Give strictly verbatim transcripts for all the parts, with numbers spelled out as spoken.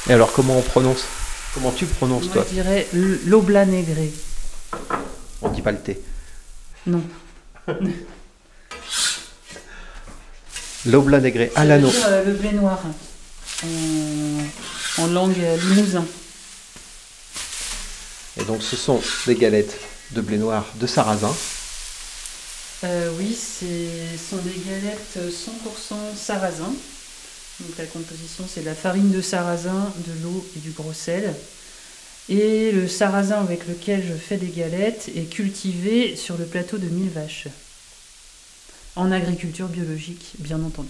Et alors, comment on prononce? Comment tu prononces, Moi, toi? je dirais l'Oblat Negré. On dit pas le T. Non. L'Oblat Negré, à Ça veut l'anneau. dire euh, le blé noir en, en langue limousin. Et donc, ce sont des galettes de blé noir de sarrasin. Euh, oui, ce sont des galettes cent pour cent sarrasin. Donc la composition, c'est de la farine de sarrasin, de l'eau et du gros sel. Et le sarrasin avec lequel je fais des galettes est cultivé sur le plateau de mille vaches. En agriculture biologique, bien entendu.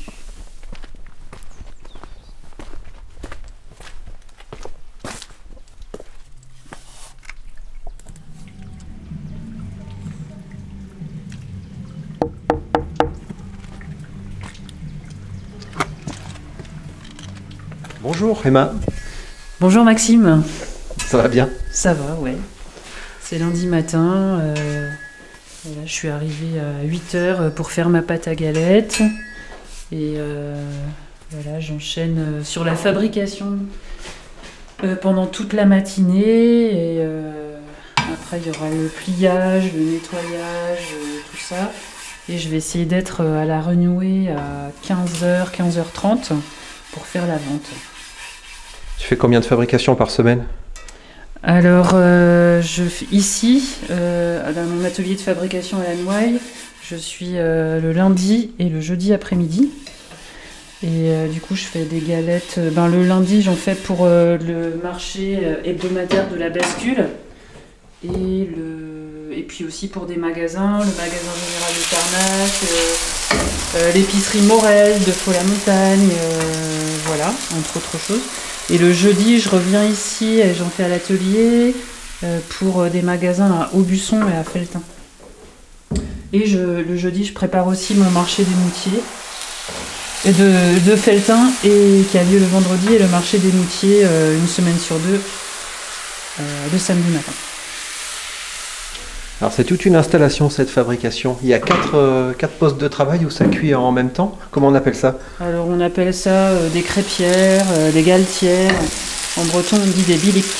Bonjour, Emma. Bonjour Maxime. Ça va bien? Ça va, ouais. C'est lundi matin. Euh, voilà, je suis arrivée à huit heures pour faire ma pâte à galette. Et euh, voilà, j'enchaîne sur la fabrication euh, pendant toute la matinée. Et euh, après, il y aura le pliage, le nettoyage, euh, tout ça. Et je vais essayer d'être à la renouée à quinze heures, quinze heures trente pour faire la vente. Tu fais combien de fabrications par semaine? Alors, euh, je fais ici, euh, dans mon atelier de fabrication à la Noailles, je suis euh, le lundi et le jeudi après-midi. Et euh, du coup, je fais des galettes. euh, Ben, le lundi, j'en fais pour euh, le marché euh, hebdomadaire de la bascule. Et, le... et puis aussi pour des magasins, le magasin général de Carnac, euh, euh, l'épicerie Morel de Faux-la-Montagne, euh, voilà, entre autres choses. Et le jeudi, je reviens ici et j'en fais à l'atelier euh, pour des magasins à Aubusson et à Felletin. Et je, le jeudi, je prépare aussi mon marché des moutiers et de, de Felletin et qui a lieu le vendredi, et le marché des moutiers euh, une semaine sur deux, euh, le samedi matin. Alors, c'est toute une installation, cette fabrication. Il y a quatre, euh, quatre postes de travail où ça cuit en même temps. Comment on appelle ça? Alors on appelle ça euh, des crêpières, euh, des galetières. En breton, on dit des biliques.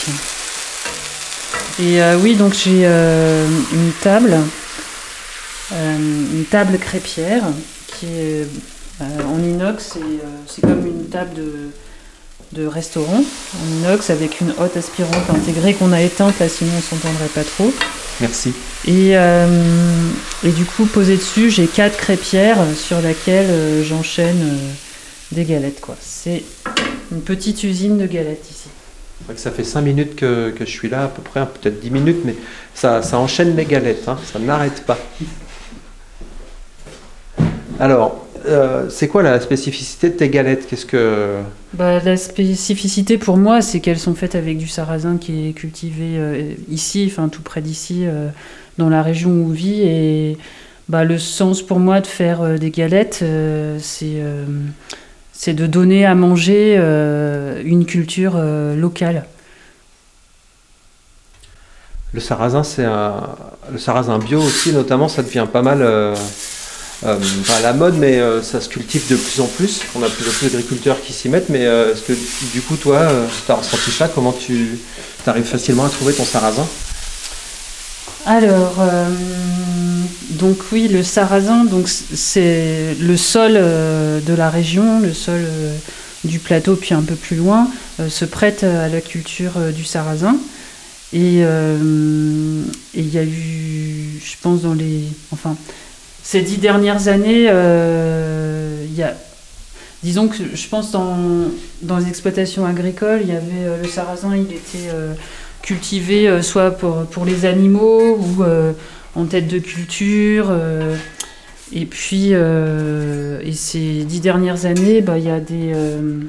Et euh, oui, donc j'ai euh, une table, euh, une table crêpière qui est euh, en inox. Et, euh, c'est comme une table de, de restaurant en inox avec une hotte aspirante intégrée qu'on a éteinte là, sinon on s'entendrait pas trop. Merci. Et, euh, et du coup, posé dessus, j'ai quatre crêpières sur laquelle euh, j'enchaîne euh, des galettes, quoi. C'est une petite usine de galettes ici. C'est vrai que ça fait cinq minutes que, que je suis là, à peu près, peut-être dix minutes, mais ça, ça enchaîne les galettes, hein, ça n'arrête pas. Alors, euh, c'est quoi la spécificité de tes galettes? Qu'est-ce que... Bah, la spécificité pour moi, c'est qu'elles sont faites avec du sarrasin qui est cultivé euh, ici, enfin tout près d'ici, euh, dans la région où on vit. Et bah, le sens pour moi de faire euh, des galettes, euh, c'est, euh, c'est de donner à manger euh, une culture euh, locale. Le sarrasin, c'est un... Le sarrasin bio aussi, notamment, ça devient pas mal... Euh... Euh, pas à la mode, mais euh, ça se cultive de plus en plus. On a de plus en plus d'agriculteurs qui s'y mettent, mais euh, est-ce que du coup, toi, euh, tu as ressenti ça? Comment tu arrives facilement à trouver ton sarrasin? Alors, euh, donc oui, le sarrasin, donc c'est le sol euh, de la région, le sol euh, du plateau, puis un peu plus loin, euh, se prête à la culture euh, du sarrasin. Et euh, et il y a eu, je pense, dans les... Enfin, ces dix dernières années, euh, il y a... Disons que je pense dans, dans les exploitations agricoles, il y avait euh, le sarrasin, il était euh, cultivé euh, soit pour, pour les animaux ou euh, en tête de culture. Euh, et puis, euh, et ces dix dernières années, bah, il y a des, euh,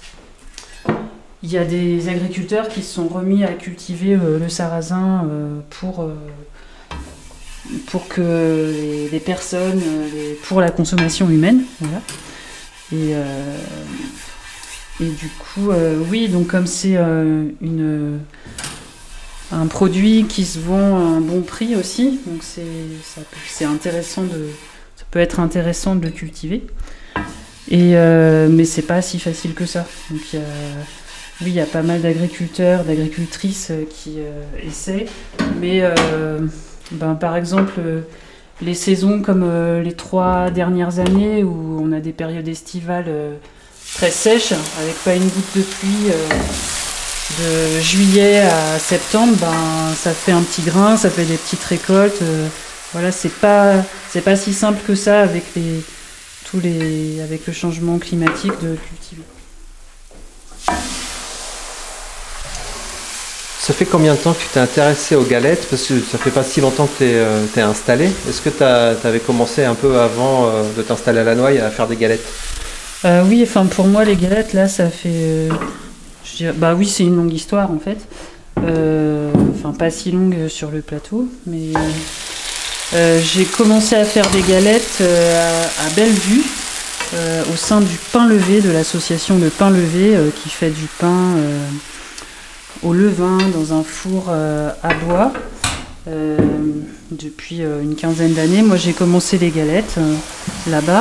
il y a des agriculteurs qui se sont remis à cultiver euh, le sarrasin euh, pour, euh, pour que les, les personnes, les, pour la consommation humaine, voilà. Et, euh, et du coup, euh, oui, donc comme c'est euh, une, un produit qui se vend à un bon prix aussi, donc c'est, ça peut, c'est intéressant de, ça peut être intéressant de le cultiver. Et, euh, mais c'est pas si facile que ça. Donc il y a, oui, il y a pas mal d'agriculteurs, d'agricultrices euh, qui euh, essaient. Mais euh, ben, par exemple, euh, les saisons comme euh, les trois dernières années où on a des périodes estivales euh, très sèches, avec pas une goutte de pluie, euh, de juillet à septembre, ben, ça fait un petit grain, ça fait des petites récoltes. Euh, voilà, c'est pas, c'est pas si simple que ça avec, les, tous les, avec le changement climatique de cultiver. Ça fait combien de temps que tu t'es intéressé aux galettes? Parce que ça fait pas si longtemps que tu es euh, installé. Est-ce que tu avais commencé un peu avant euh, de t'installer à la Noailles à faire des galettes? Euh, oui, enfin pour moi les galettes là ça fait, euh, je dirais, bah oui c'est une longue histoire en fait, euh, enfin pas si longue sur le plateau, mais euh, j'ai commencé à faire des galettes euh, à, à Bellevue euh, au sein du pain levé de l'association de pain levé euh, qui fait du pain euh, au levain dans un four euh, à bois euh, depuis euh, une quinzaine d'années. Moi j'ai commencé les galettes euh, là-bas.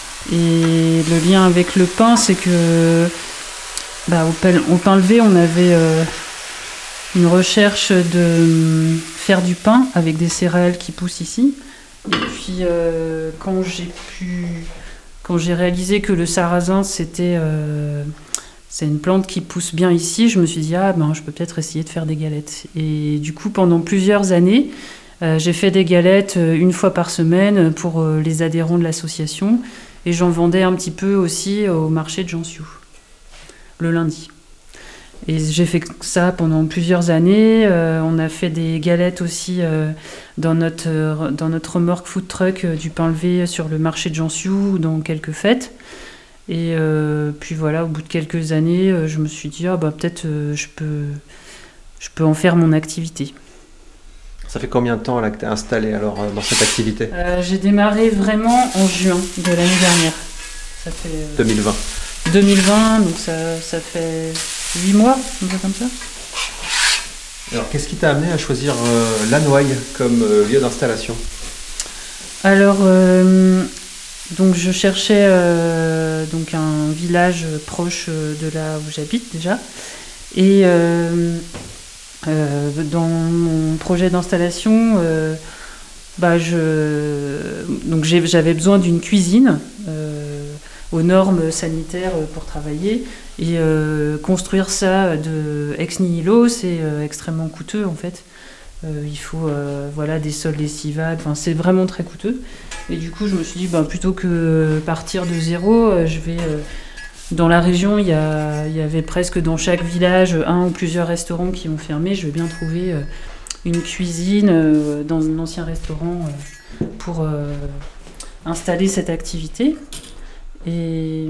Et le lien avec le pain, c'est que bah, au, pain, au pain levé, on avait euh, une recherche de faire du pain avec des céréales qui poussent ici. Et puis euh, quand j'ai pu, quand j'ai réalisé que le sarrasin c'était euh, c'est une plante qui pousse bien ici, je me suis dit ah ben je peux peut-être essayer de faire des galettes. Et du coup pendant plusieurs années, euh, j'ai fait des galettes une fois par semaine pour euh, les adhérents de l'association. Et j'en vendais un petit peu aussi au marché de Jansiou, le lundi. Et j'ai fait ça pendant plusieurs années. Euh, on a fait des galettes aussi euh, dans, notre, euh, dans notre remorque food truck euh, du pain levé sur le marché de Jansiou, dans quelques fêtes. Et euh, puis voilà, au bout de quelques années, euh, je me suis dit, ah, bah, peut-être euh, je peux, je peux en faire mon activité. Ça fait combien de temps là que tu es installé alors dans cette activité? euh, J'ai démarré vraiment en juin de l'année dernière. Ça fait euh, deux mille vingt. deux mille vingt, donc ça, ça fait huit mois, un peu comme ça. Alors qu'est-ce qui t'a amené à choisir euh, la Noailles comme euh, lieu d'installation? Alors, euh, donc je cherchais euh, donc un village proche de là où j'habite déjà. Et euh, Euh, dans mon projet d'installation, euh, bah je, donc j'avais besoin d'une cuisine euh, aux normes sanitaires pour travailler. Et euh, construire ça de ex nihilo, c'est euh, extrêmement coûteux en fait. Euh, il faut euh, voilà, des sols lessivables, enfin, c'est vraiment très coûteux. Et du coup, je me suis dit, bah, plutôt que partir de zéro, euh, je vais... Euh, Dans la région, il y, a, il y avait presque dans chaque village un ou plusieurs restaurants qui ont fermé. Je vais bien trouver euh, une cuisine euh, dans un ancien restaurant euh, pour euh, installer cette activité. Et,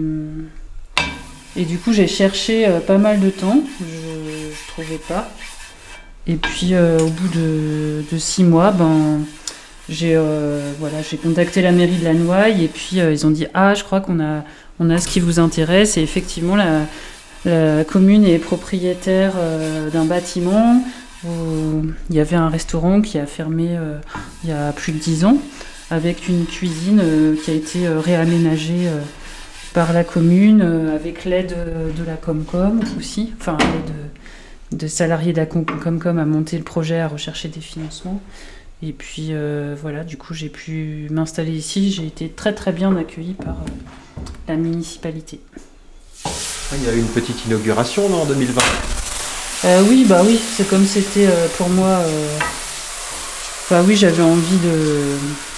et du coup, j'ai cherché euh, pas mal de temps. Je ne trouvais pas. Et puis, euh, au bout de, de six mois, ben, j'ai euh, voilà, j'ai contacté la mairie de la Noailles et puis euh, ils ont dit « Ah, je crois qu'on a... » On a ce qui vous intéresse, et effectivement la, la commune est propriétaire euh, d'un bâtiment où il y avait un restaurant qui a fermé euh, il y a plus de dix ans, avec une cuisine euh, qui a été euh, réaménagée euh, par la commune, euh, avec l'aide de la Comcom aussi, enfin l'aide de, de salariés de la Comcom à monter le projet, à rechercher des financements. Et puis euh, voilà, du coup j'ai pu m'installer ici, j'ai été très très bien accueillie par... Euh, la municipalité. Il y a eu une petite inauguration non, en deux mille vingt. Euh, oui, bah oui, c'est comme c'était euh, pour moi. Euh... Enfin oui, j'avais envie de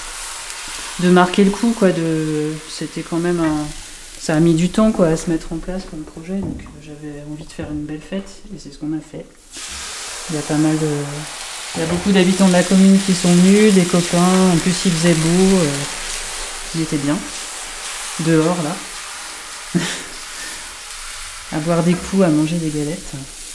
de marquer le coup, quoi. De, c'était quand même un. Ça a mis du temps, quoi, à se mettre en place comme projet, donc euh, j'avais envie de faire une belle fête et c'est ce qu'on a fait. Il y a pas mal de. Il y a beaucoup d'habitants de la commune qui sont venus, des copains. En plus, il faisait beau, euh... il était bien. Dehors là, à boire des coups, à manger des galettes.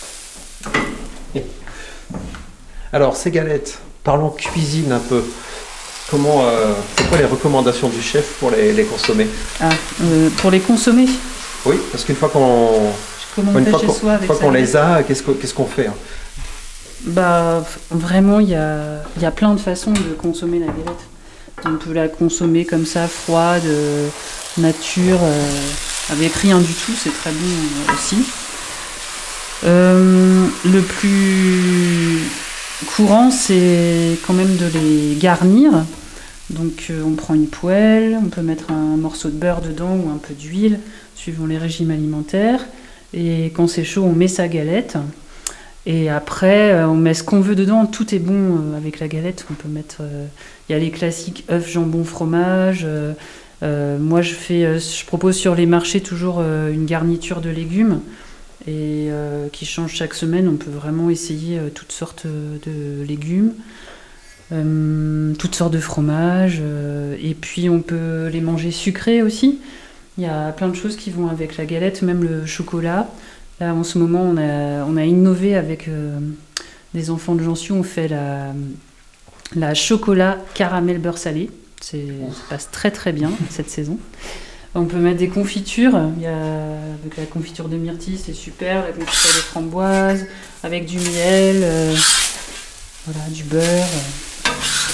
Alors ces galettes, parlons cuisine un peu. Comment, euh, c'est quoi les recommandations du chef pour les, les consommer? Ah, euh, pour les consommer? Oui, parce qu'une fois qu'on, une fois qu'on, une fois qu'on les a, qu'est-ce qu'on, qu'est-ce qu'on fait hein? Bah vraiment, il y a, y a plein de façons de consommer la galette. On peut la consommer comme ça, froide, euh, nature, euh, avec rien du tout, c'est très bon euh, aussi. Euh, le plus courant, c'est quand même de les garnir. Donc euh, on prend une poêle, on peut mettre un morceau de beurre dedans ou un peu d'huile, suivant les régimes alimentaires. Et quand c'est chaud, on met sa galette. Et après, euh, on met ce qu'on veut dedans. Tout est bon euh, avec la galette. On peut mettre... euh, Il y a les classiques œufs, jambon, fromage. Euh, euh, moi, je, fais, euh, je propose sur les marchés toujours euh, une garniture de légumes. Et euh, qui change chaque semaine. On peut vraiment essayer euh, toutes sortes de légumes. Euh, toutes sortes de fromages, euh, et puis on peut les manger sucrés aussi. Il y a plein de choses qui vont avec la galette, même le chocolat. Là en ce moment on a, on a innové avec euh, des enfants de Jansu, on fait la, la chocolat caramel beurre salé. C'est, ça passe très très bien cette saison. On peut mettre des confitures, il y a, avec la confiture de myrtille c'est super, la confiture de framboise, avec du miel, euh, voilà, du beurre. Euh.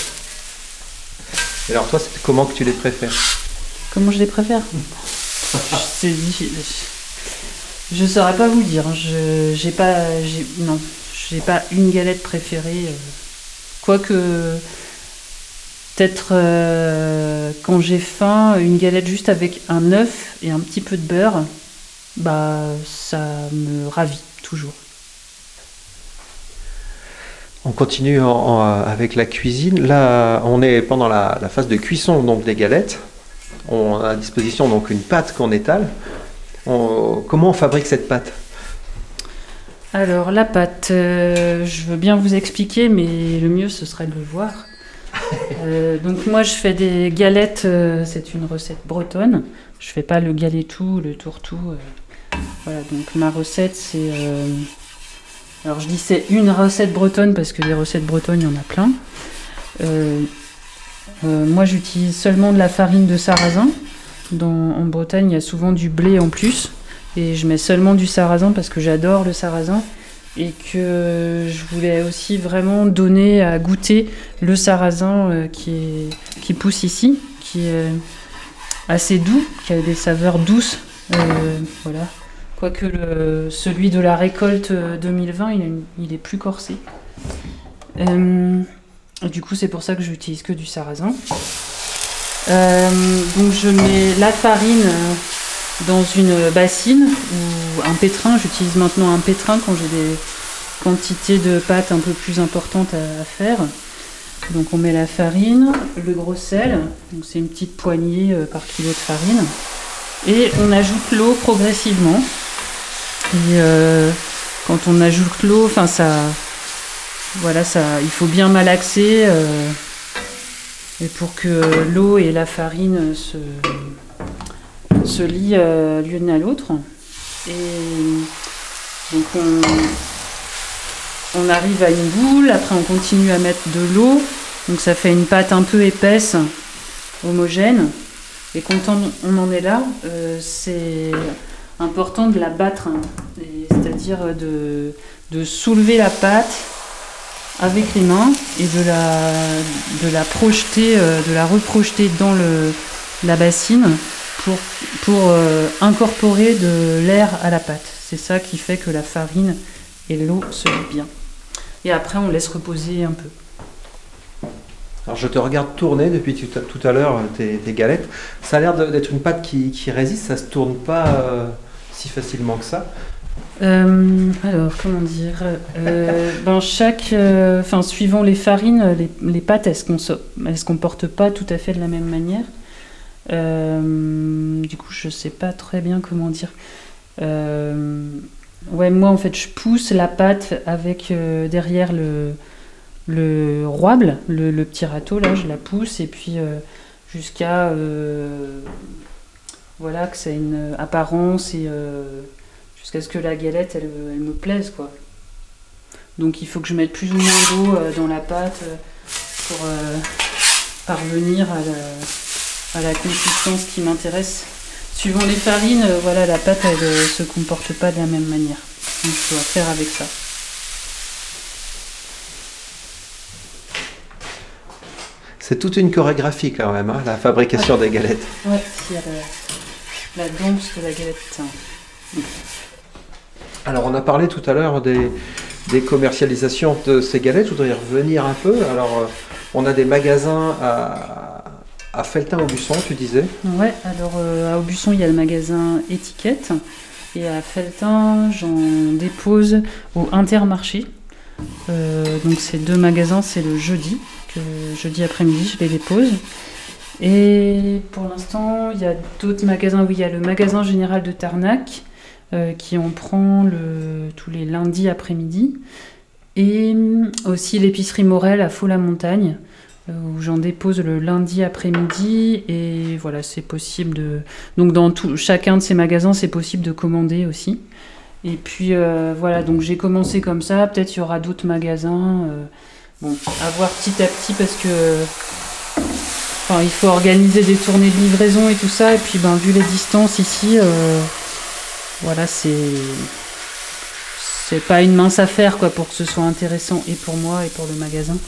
Et alors toi, c'est comment que tu les préfères? Comment je les préfère? C'est difficile. Je ne saurais pas vous dire. Je j'ai pas, j'ai, non, j'ai pas une galette préférée. Quoique, peut-être euh, quand j'ai faim, une galette juste avec un œuf et un petit peu de beurre, bah ça me ravit toujours. On continue en, en, avec la cuisine. Là, on est pendant la, la phase de cuisson donc des galettes. On a à disposition donc une pâte qu'on étale. On, comment on fabrique cette pâte? Alors la pâte, euh, je veux bien vous expliquer, mais le mieux ce serait de le voir. Euh, donc moi je fais des galettes, euh, c'est une recette bretonne. Je fais pas le galettou, le tourtou. Euh, voilà, donc ma recette c'est... Euh, alors je dis c'est une recette bretonne parce que des recettes bretonnes il y en a plein. Euh, euh, moi j'utilise seulement de la farine de sarrasin. Dans, en Bretagne il y a souvent du blé en plus. Et je mets seulement du sarrasin parce que j'adore le sarrasin. Et que je voulais aussi vraiment donner à goûter le sarrasin euh, qui, est, qui pousse ici, qui est assez doux, qui a des saveurs douces. Euh, voilà. Quoique le, celui de la récolte deux mille vingt, il, a une, il est plus corsé. Euh, et du coup, c'est pour ça que j'utilise que du sarrasin. Euh, donc je mets la farine dans une bassine ou un pétrin. J'utilise maintenant un pétrin quand j'ai des quantités de pâte un peu plus importantes à, à faire. Donc on met la farine, le gros sel, donc c'est une petite poignée euh, par kilo de farine, et on ajoute l'eau progressivement. Et euh, quand on ajoute l'eau, enfin ça, voilà, ça, il faut bien malaxer, euh, et pour que l'eau et la farine se se lient euh, l'une à l'autre. Et donc on, on arrive à une boule, après on continue à mettre de l'eau, donc ça fait une pâte un peu épaisse, homogène. Et quand on, on en est là, euh, c'est important de la battre, hein, et, c'est-à-dire de, de soulever la pâte avec les mains et de la, de la projeter, euh, de la reprojeter dans le, la bassine pour, pour euh, incorporer de l'air à la pâte. C'est ça qui fait que la farine et l'eau se lient bien. Et après, on laisse reposer un peu. Alors je te regarde tourner depuis tout à, tout à l'heure tes, tes galettes. Ça a l'air de, d'être une pâte qui, qui résiste, ça ne se tourne pas euh, si facilement que ça. Euh, alors, comment dire euh, ben chaque, euh, enfin, suivant les farines, les, les pâtes, elles ne se comportent pas tout à fait de la même manière. Euh, du coup, je sais pas très bien comment dire. Euh, ouais, moi, en fait, je pousse la pâte avec euh, derrière le, le rouable, le, le petit râteau, là, je la pousse, et puis euh, jusqu'à euh, voilà, que ça ait une apparence et euh, jusqu'à ce que la galette, elle, elle me plaise, quoi. Donc il faut que je mette plus ou moins d'eau euh, dans la pâte euh, pour euh, parvenir à la, à la consistance qui m'intéresse. Suivant les farines, euh, voilà, la pâte, elle ne se comporte pas de la même manière. Donc je dois faire avec ça. C'est toute une chorégraphie quand même, hein, la fabrication des galettes. Ouais, il y a la, la danse de la galette. Alors on a parlé tout à l'heure des, des commercialisations de ces galettes, je voudrais y revenir un peu. Alors euh, on a des magasins à, à Felletin-Aubusson, tu disais. Ouais, alors euh, à Aubusson, il y a le magasin Étiquette. Et à Felletin, j'en dépose au Intermarché. Euh, donc ces deux magasins, c'est le jeudi, que jeudi après-midi, je les dépose. Et pour l'instant, il y a d'autres magasins. Oui, il y a le magasin général de Tarnac, euh, qui en prend le, tous les lundis après-midi. Et aussi l'épicerie Morel à Faux-la-Montagne, euh, où j'en dépose le lundi après-midi. Et voilà, c'est possible de... Donc dans tout, chacun de ces magasins, c'est possible de commander aussi. Et puis euh, voilà, donc j'ai commencé comme ça. Peut-être il y aura d'autres magasins. Euh, bon, à voir petit à petit parce que... Enfin, il faut organiser des tournées de livraison et tout ça. Et puis, ben, vu les distances ici, euh, voilà, c'est c'est pas une mince affaire quoi, pour que ce soit intéressant et pour moi et pour le magasin.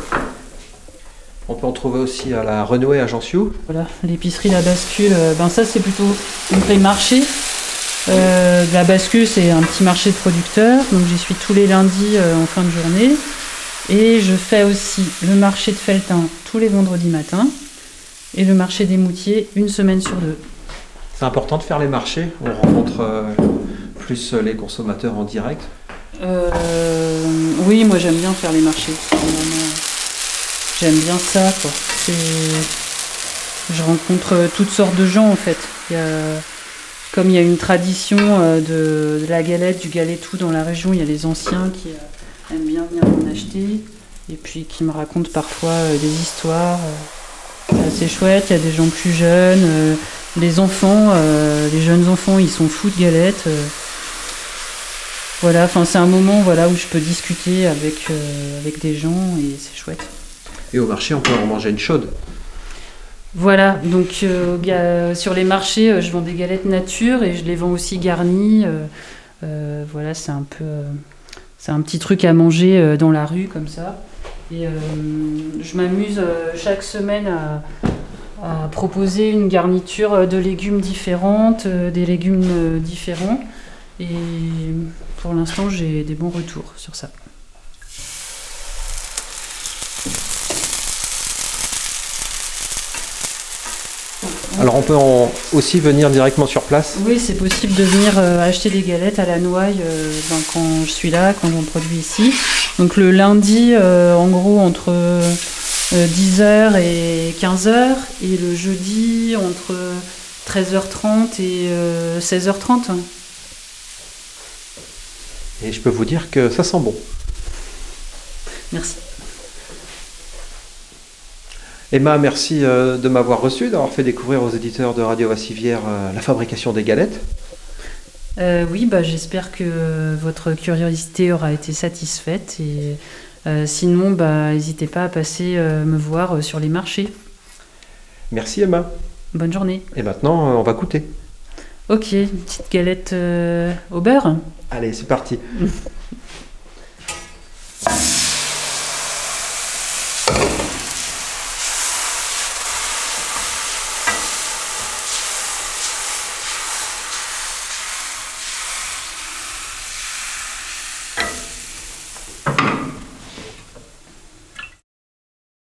On peut en trouver aussi à la Renouée à Jansiou. Voilà, l'épicerie La Bascule, euh, ben ça c'est plutôt une vraie marché. Euh, la Bascule, c'est un petit marché de producteurs, donc j'y suis tous les lundis euh, en fin de journée. Et je fais aussi le marché de Felletin tous les vendredis matins. Et le marché des Moutiers, une semaine sur deux. C'est important de faire les marchés. On rencontre euh, plus les consommateurs en direct. Euh, oui, moi j'aime bien faire les marchés. Vraiment, j'aime bien ça, quoi. C'est... Je rencontre toutes sortes de gens en fait. Il y a... Comme il y a une tradition de, de la galette, du galetou dans la région, il y a les anciens qui aiment bien venir en acheter. Et puis qui me racontent parfois des histoires. C'est assez chouette, il y a des gens plus jeunes, euh, les enfants, euh, les jeunes enfants, ils sont fous de galettes. Euh, voilà, enfin c'est un moment voilà, où je peux discuter avec, euh, avec des gens et c'est chouette. Et au marché, on peut en manger une chaude. Voilà, donc euh, sur les marchés, euh, je vends des galettes nature et je les vends aussi garnies. Euh, euh, voilà, c'est un peu, euh, c'est un petit truc à manger euh, dans la rue comme ça. Et euh, je m'amuse euh, chaque semaine à, à proposer une garniture de légumes différentes, euh, des légumes euh, différents. Et pour l'instant, j'ai des bons retours sur ça. Alors on peut en aussi venir directement sur place. Oui, c'est possible de venir euh, acheter des galettes à la Noaille euh, ben, quand je suis là, quand j'en produis ici. Donc le lundi, euh, en gros, entre euh, dix heures et quinze heures. Et le jeudi, entre treize heures trente et euh, seize heures trente. Et je peux vous dire que ça sent bon. Merci. Emma, merci de m'avoir reçu, d'avoir fait découvrir aux éditeurs de Radio Vassivière la fabrication des galettes. Euh, oui, bah, j'espère que votre curiosité aura été satisfaite. Et euh, sinon, bah, n'hésitez pas à passer euh, me voir sur les marchés. Merci Emma. Bonne journée. Et maintenant, on va goûter. Ok, une petite galette euh, au beurre. Allez, c'est parti.